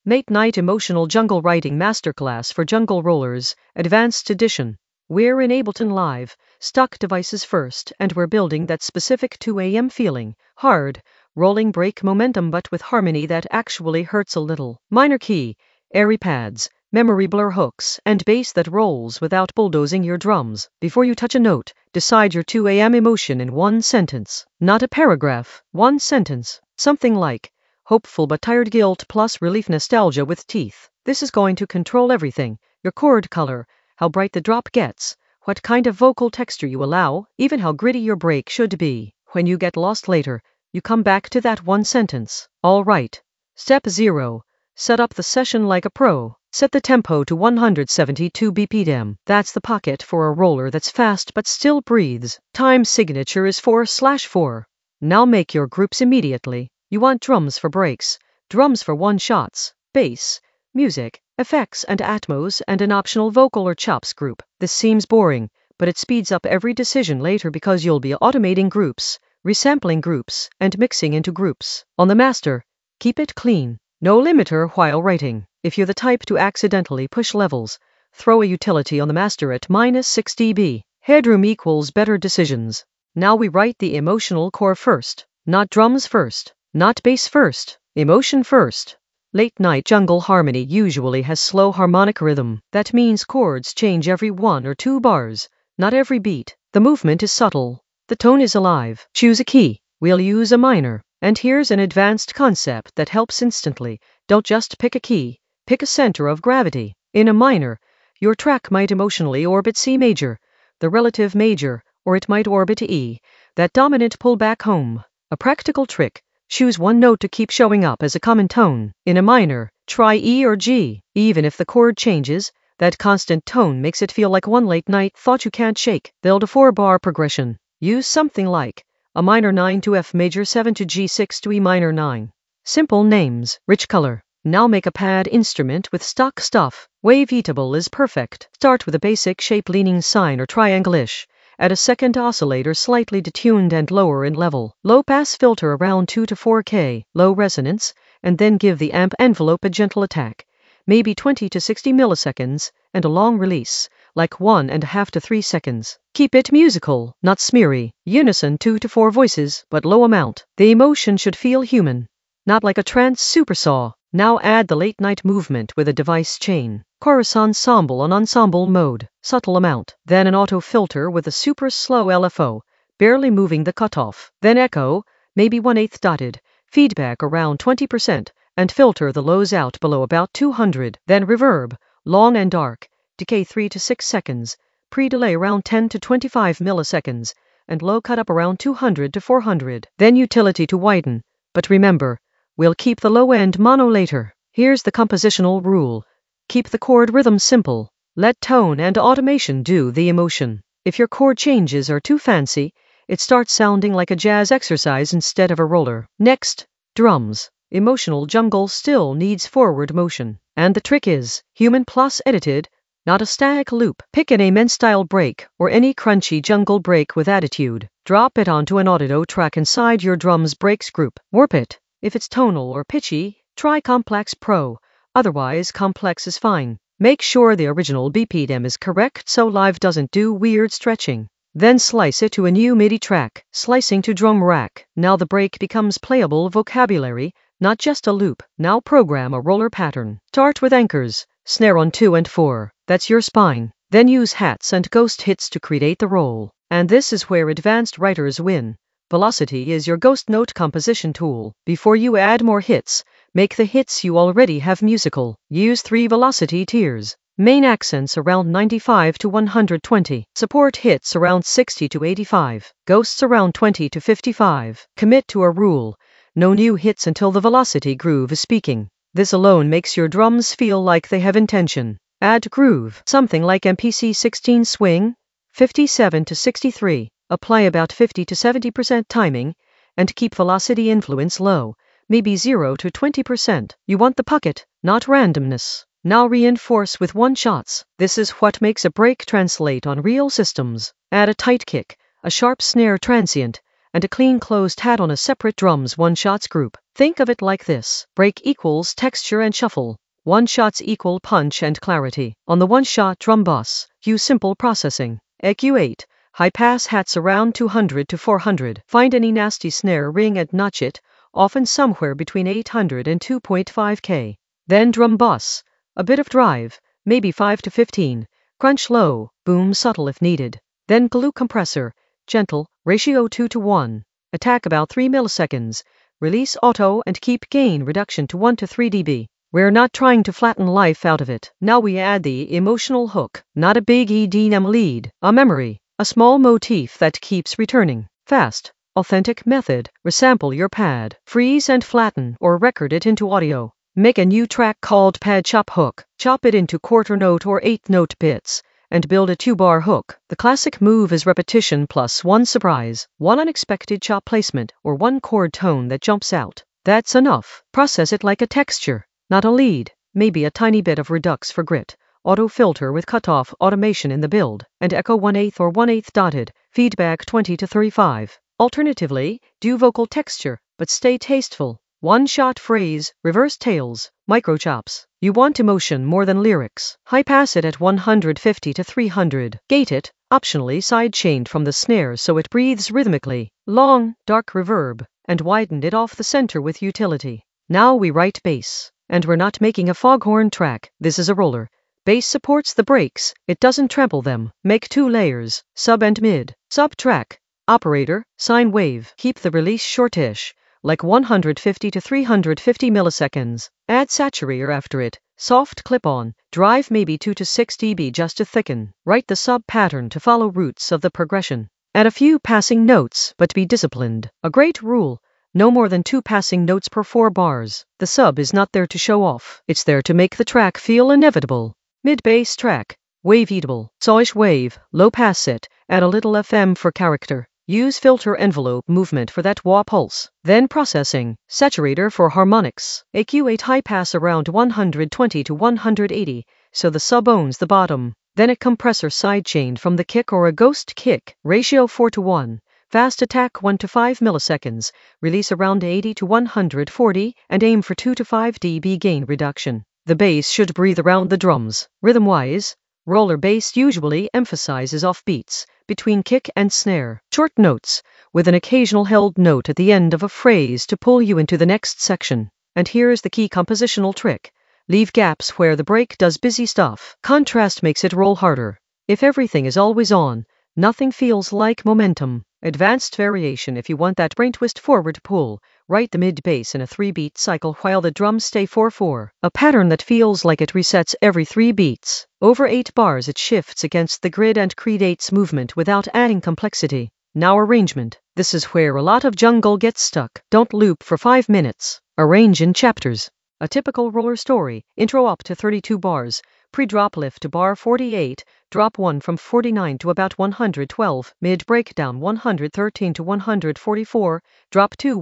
Late Night Emotional Jungle Writing Masterclass for Jungle Rollers, Advanced Edition. We're in Ableton Live, stock devices first, and we're building that specific 2 a.m. feeling. Hard, rolling break momentum but with harmony that actually hurts a little. Minor key, airy pads, memory blur hooks, and bass that rolls without bulldozing your drums. Before you touch a note, decide your 2 a.m. emotion in one sentence. Not a paragraph, one sentence. Something like, hopeful but tired guilt plus relief nostalgia with teeth. This is going to control everything. Your chord color, how bright the drop gets, what kind of vocal texture you allow, even how gritty your break should be. When you get lost later, you come back to that one sentence. All right. Step 0. Set up the session like a pro. Set the tempo to 172 BPM. That's the pocket for a roller that's fast but still breathes. Time signature is 4/4. Now make your groups immediately. You want drums for breaks, drums for one-shots, bass, music, effects and atmos, and an optional vocal or chops group. This seems boring, but it speeds up every decision later because you'll be automating groups, resampling groups, and mixing into groups. On the master, keep it clean. No limiter while writing. If you're the type to accidentally push levels, throw a utility on the master at -6 dB. Headroom equals better decisions. Now we write the emotional core first, not drums first. Not bass first, emotion first. Late Night Jungle Harmony usually has slow harmonic rhythm. That means chords change every 1 or 2 bars, not every beat. The movement is subtle. The tone is alive. Choose a key. We'll use a minor. And here's an advanced concept that helps instantly. Don't just pick a key. Pick a center of gravity. In a minor, your track might emotionally orbit C major, the relative major, or it might orbit E, that dominant pull back home. A practical trick. Choose one note to keep showing up as a common tone. In a minor, try E or G. Even if the chord changes, that constant tone makes it feel like one late night thought you can't shake. Build a 4-bar progression. Use something like a minor 9 to F major 7 to G6 to E minor 9. Simple names, rich color. Now make a pad instrument with stock stuff. Waveatable is perfect. Start with a basic shape leaning sine or triangle-ish. Add a second oscillator slightly detuned and lower in level. Low pass filter around 2 to 4K, low resonance, and then give the amp envelope a gentle attack, maybe 20 to 60 milliseconds, and a long release, like 1.5 to 3 seconds. Keep it musical, not smeary. Unison 2 to 4 voices, but low amount. The emotion should feel human, not like a trance supersaw. Now add the late night movement with a device chain. Chorus ensemble on ensemble mode, subtle amount. Then an auto filter with a super slow LFO, barely moving the cutoff. Then echo, maybe 1/8 dotted, feedback around 20%, and filter the lows out below about 200. Then reverb, long and dark, decay 3 to 6 seconds, pre-delay around 10 to 25 milliseconds, and low cut up around 200 to 400. Then utility to widen, but remember, we'll keep the low end mono later. Here's the compositional rule. Keep the chord rhythm simple. Let tone and automation do the emotion. If your chord changes are too fancy, it starts sounding like a jazz exercise instead of a roller. Next, drums. Emotional jungle still needs forward motion. And the trick is, human plus edited, not a static loop. Pick an amen style break, or any crunchy jungle break with attitude. Drop it onto an audio track inside your drums breaks group. Warp it. If it's tonal or pitchy, try Complex Pro. Otherwise, Complex is fine. Make sure the original BPM is correct so live doesn't do weird stretching. Then slice it to a new MIDI track, slicing to drum rack. Now the break becomes playable vocabulary, not just a loop. Now program a roller pattern. Start with anchors, snare on 2 and 4. That's your spine. Then use hats and ghost hits to create the roll. And this is where advanced writers win. Velocity is your ghost note composition tool. Before you add more hits, make the hits you already have musical. Use 3 velocity tiers. Main accents around 95 to 120. Support hits around 60 to 85. Ghosts around 20 to 55. Commit to a rule. No new hits until the velocity groove is speaking. This alone makes your drums feel like they have intention. Add groove. Something like MPC 16 swing, 57 to 63. Apply about 50 to 70% timing, and keep velocity influence low, maybe 0 to 20%. You want the pocket, not randomness. Now reinforce with one-shots. This is what makes a break translate on real systems. Add a tight kick, a sharp snare transient, and a clean closed hat on a separate drums one-shots group. Think of it like this. Break equals texture and shuffle. One-shots equal punch and clarity. On the one-shot drum bus, use simple processing. EQ8. High-pass hats around 200 to 400. Find any nasty snare ring and notch it, often somewhere between 800 and 2.5K. Then drum bus. A bit of drive, maybe 5 to 15. Crunch low, boom subtle if needed. Then glue compressor. Gentle, ratio 2 to 1. Attack about 3 milliseconds. Release auto and keep gain reduction to 1 to 3 dB. We're not trying to flatten life out of it. Now we add the emotional hook. Not a big EDM lead. A memory. A small motif that keeps returning. Fast. Authentic method. Resample your pad. Freeze and flatten or record it into audio. Make a new track called pad chop hook. Chop it into quarter note or 8th note bits and build a 2-bar hook. The classic move is repetition plus one surprise, one unexpected chop placement, or one chord tone that jumps out. That's enough. Process it like a texture, not a lead. Maybe a tiny bit of redux for grit. Auto filter with cutoff automation in the build, and echo 1/8 or 1/8 dotted, feedback 20 to 35. Alternatively, do vocal texture, but stay tasteful. One-shot phrase, reverse tails, micro chops. You want emotion more than lyrics. High pass it at 150 to 300. Gate it, optionally sidechained from the snare so it breathes rhythmically. Long, dark reverb, and widened it off the center with utility. Now we write bass. And we're not making a foghorn track, this is a roller. Bass supports the breaks, it doesn't trample them. Make 2 layers, sub and mid. Sub track. Operator, sine wave. Keep the release shortish, like 150 to 350 milliseconds. Add saturator after it. Soft clip-on. Drive maybe 2 to 6 dB just to thicken. Write the sub pattern to follow roots of the progression. Add a few passing notes, but be disciplined. A great rule. No more than 2 passing notes per 4 bars. The sub is not there to show off. It's there to make the track feel inevitable. Mid-bass track. Wave eatable. Sawish wave. Low pass it. Add a little FM for character. Use filter envelope movement for that wah pulse. Then processing. Saturator for harmonics. EQ8 high pass around 120 to 180, so the sub owns the bottom. Then a compressor sidechained from the kick or a ghost kick. Ratio 4 to 1. Fast attack 1 to 5 milliseconds. Release around 80 to 140 and aim for 2 to 5 dB gain reduction. The bass should breathe around the drums. Rhythm-wise, roller bass usually emphasizes offbeats between kick and snare. Short notes, with an occasional held note at the end of a phrase to pull you into the next section. And here's the key compositional trick. Leave gaps where the break does busy stuff. Contrast makes it roll harder. If everything is always on, nothing feels like momentum. Advanced variation if you want that brain twist forward pull. Write the mid-bass in a 3-beat cycle while the drums stay 4/4. A pattern that feels like it resets every 3 beats. Over 8 bars it shifts against the grid and creates movement without adding complexity. Now arrangement. This is where a lot of jungle gets stuck. Don't loop for 5 minutes. Arrange in chapters. A typical roller story. Intro up to 32 bars. Pre-drop lift to bar 48. Drop 1 from 49 to about 112. Mid breakdown 113 to 144. Drop 2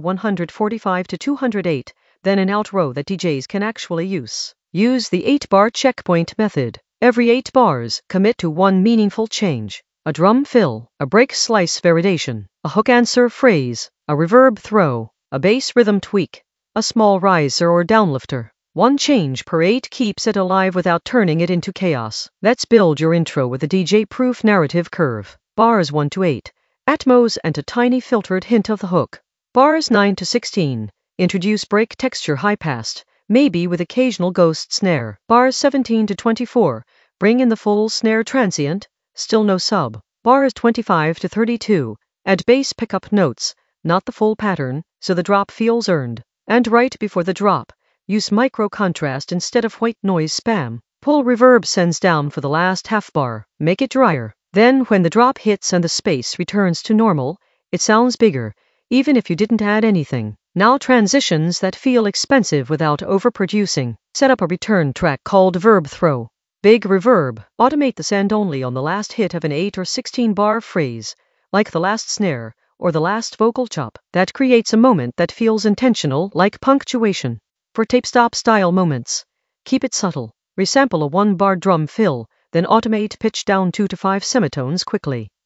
145 to 208. Then an outro that DJs can actually use. Use the 8-bar checkpoint method. Every 8 bars, commit to one meaningful change. A drum fill, a break slice validation, a hook answer phrase, a reverb throw, a bass rhythm tweak, a small riser or downlifter. One change per 8 keeps it alive without turning it into chaos. Let's build your intro with a DJ-proof narrative curve. Bars 1 to 8. Atmos and a tiny filtered hint of the hook. Bars 9 to 16. Introduce break texture high-passed, maybe with occasional ghost snare. Bars 17 to 24. Bring in the full snare transient, still no sub. Bars 25 to 32. Add bass pickup notes, not the full pattern, so the drop feels earned. And right before the drop, use micro contrast instead of white noise spam. Pull reverb sends down for the last half bar. Make it drier. Then when the drop hits and the space returns to normal, it sounds bigger, even if you didn't add anything. Now transitions that feel expensive without overproducing. Set up a return track called verb throw. Big reverb. Automate the send only on the last hit of an 8 or 16 bar phrase, like the last snare or the last vocal chop. That creates a moment that feels intentional, like punctuation. For tape stop style moments, keep it subtle. Resample a 1-bar drum fill, then automate pitch down 2 to 5 semitones quickly.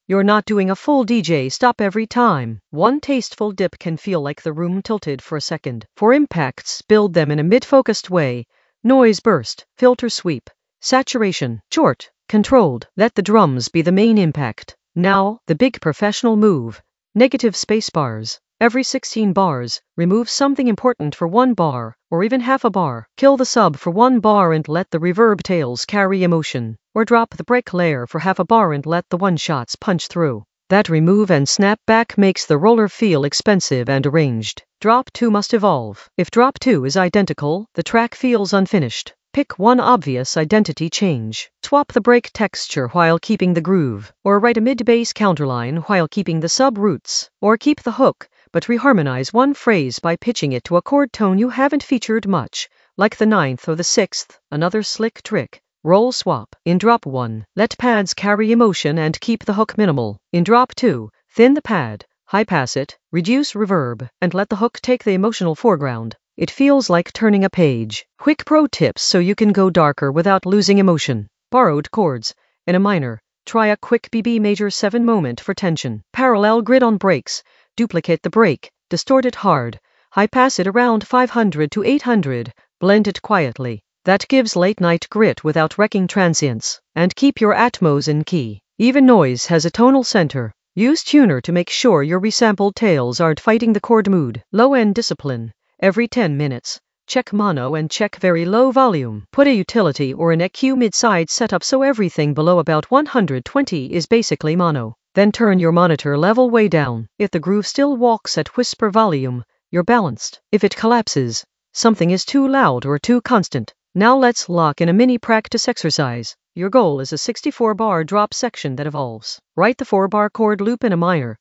You're not doing a full DJ stop every time. One tasteful dip can feel like the room tilted for a second. For impacts, build them in a mid-focused way. Noise burst, filter sweep, saturation, short, controlled. Let the drums be the main impact. Now, the big professional move. Negative space bars. Every 16 bars, remove something important for 1 bar, or even half a bar. Kill the sub for 1 bar and let the reverb tails carry emotion. Or drop the break layer for half a bar and let the one-shots punch through. That remove and snap back makes the roller feel expensive and arranged. Drop 2 must evolve. If drop 2 is identical, the track feels unfinished. Pick one obvious identity change. Swap the break texture while keeping the groove. Or write a mid-bass counterline while keeping the sub-roots. Or keep the hook, but reharmonize one phrase by pitching it to a chord tone you haven't featured much, like the 9th or the 6th. Another slick trick. Roll swap. In drop 1, let pads carry emotion and keep the hook minimal. In drop 2, thin the pad, high pass it, reduce reverb, and let the hook take the emotional foreground. It feels like turning a page. Quick pro tips so you can go darker without losing emotion. Borrowed chords. In a minor, try a quick BB major 7 moment for tension. Parallel grid on breaks. Duplicate the break, distort it hard, high pass it around 500 to 800, blend it quietly. That gives late night grit without wrecking transients. And keep your Atmos in key. Even noise has a tonal center. Use tuner to make sure your resampled tails aren't fighting the chord mood. Low end discipline. Every 10 minutes, check mono and check very low volume. Put a utility or an EQ mid-side setup so everything below about 120 is basically mono. Then turn your monitor level way down. If the groove still walks at whisper volume, you're balanced. If it collapses, something is too loud or too constant. Now let's lock in a mini practice exercise. Your goal is a 64-bar drop section that evolves. Write the 4-bar chord loop in a minor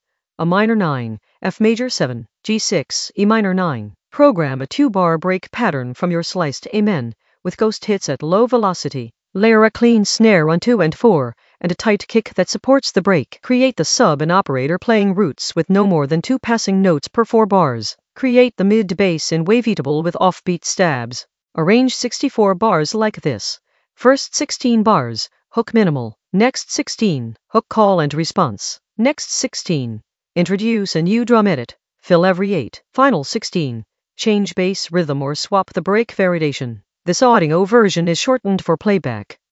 9, F major 7, G6, E minor 9. Program a 2-bar break pattern from your sliced Amen, with ghost hits at low velocity. Layer a clean snare on 2 and 4, and a tight kick that supports the break. Create the sub and operator playing roots with no more than 2 passing notes per 4 bars. Create the mid-bass in waveatable with offbeat stabs. Arrange 64 bars like this. First 16 bars, hook minimal. Next 16, hook call and response. Next 16, introduce a new drum edit. Fill every 8. Final 16, change bass rhythm or swap the break variation. This audio version is shortened for playback.